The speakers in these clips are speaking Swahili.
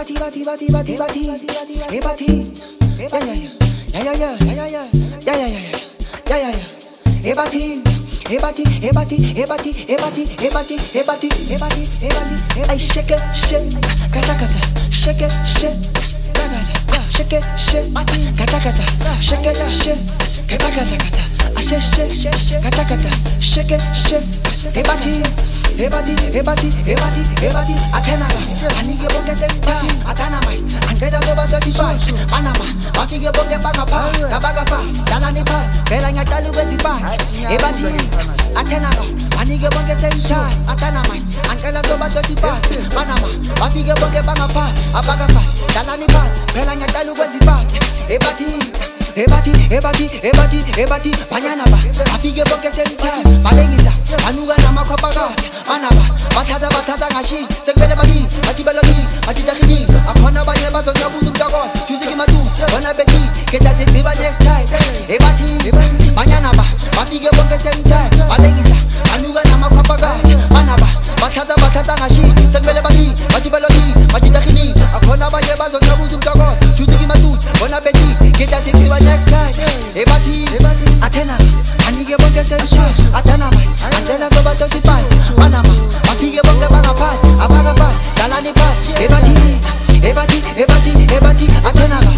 Ay, shake it, shake, kata kata, shake it, shake, shake it, shake, kata kata, shake it, shake, kata kata kata, I say shake, kata kata, shake it, shake, ebati, atena, anige boge senta, atana mai, angela doba dobi bai, manama, afige boge baga pa, kabaga pa, dalani pa, belanya talu bezi bai, ebati, atena, anige boge senta, atana mai, angela doba dobi bai, manama, afige boge baga pa, abaga pa, dalani pa, belanya talu bezi bai, ebati, banyana ba, afige boge senta, malengisa, anuga nama kopaga, manaba, bataza ngashi, sekbele bagi, batibalogi, batidakini, akona banye bazo nyabuzu mdago, chuziki matu, wana beti, keta setiba next time, ebati, banyana ba, afige boge senta, malengisa, anuga nama kopaga, manaba, bataza ngashi, sekbele bagi, batibalogi, batidakini, akona banye bazo nyabuzu mdago, chuziki matu, wana beti, keta setiba next time, ebati, atena, anige boge senta, atena mai, andela soba toki pai, manama, afige boge banga pai, abaga pai, dalani pai, ebati, atena mai.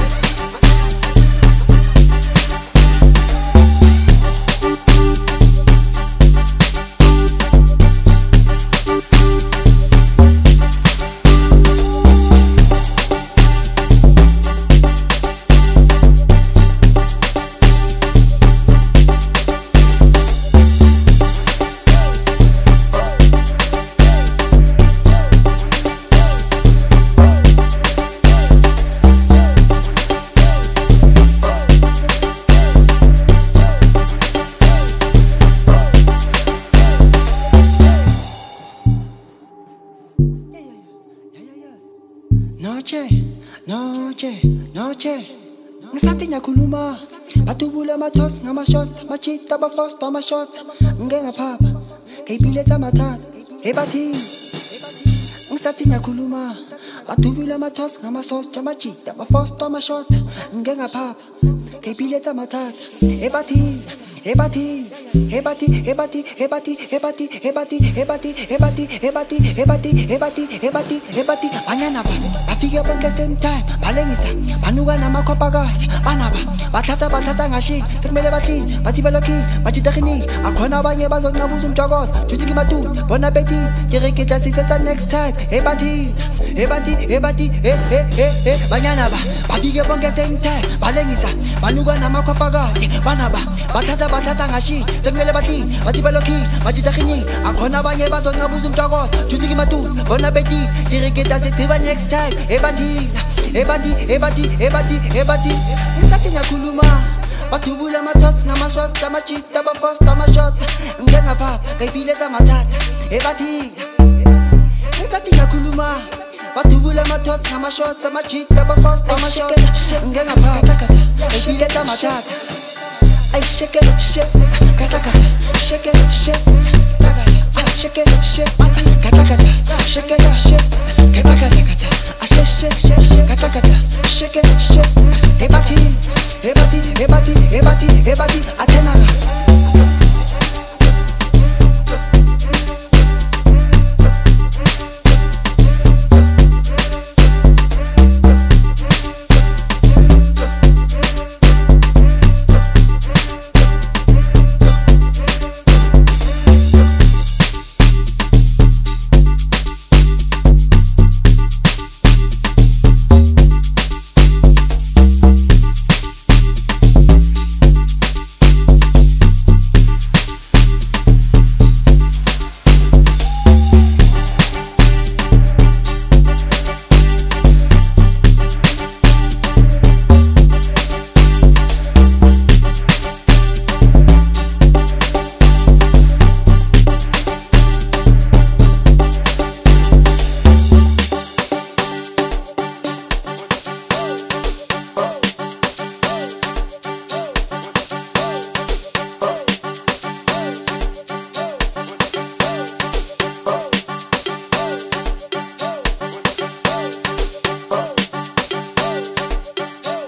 Noche ngisathi ngiyakhuluma batubula mathos ngama-shots machita bafos ama-shots ngengaphapha ngeyipile zamathathu ebathi ngisathi ngiyakhuluma batubula mathos ngama-shots machita bafos ama-shots ngengaphapha ngeyipile zamathathu ebathi banyana ba bafike bonke same time balengisa banuka namakhopakazi banaba bathatha ngashi sekumele bathini bathi belokhini bajidakhinile akhona abanye bazoncabuza umjokozo juthiki matu bona bethi kirikita sifesa next time ebathi banyana ba bafike bonke same time balengisa banuka namakhopakazi banaba bathatha ngashi sekumele bathini bathi belokhini bajidakhinile akhona abanye bazoncabuza umjokozo juthiki matu bona bethi kirikita sifesa next time ebati ngisathi ngiyakhuluma bathubula amathos ngama-shots amachita bafos ama-shots ngengaphapha ngayipile zamathatha ebathi ngisathi ngiyakhuluma bathubula amathos ngama-shots amachita bafos ama-shots ngengaphapha ngayipile zamathatha ay shake it shake kata shake it shake shake it shake kata shake it shake kata I say shake kata shake it shake ebati atena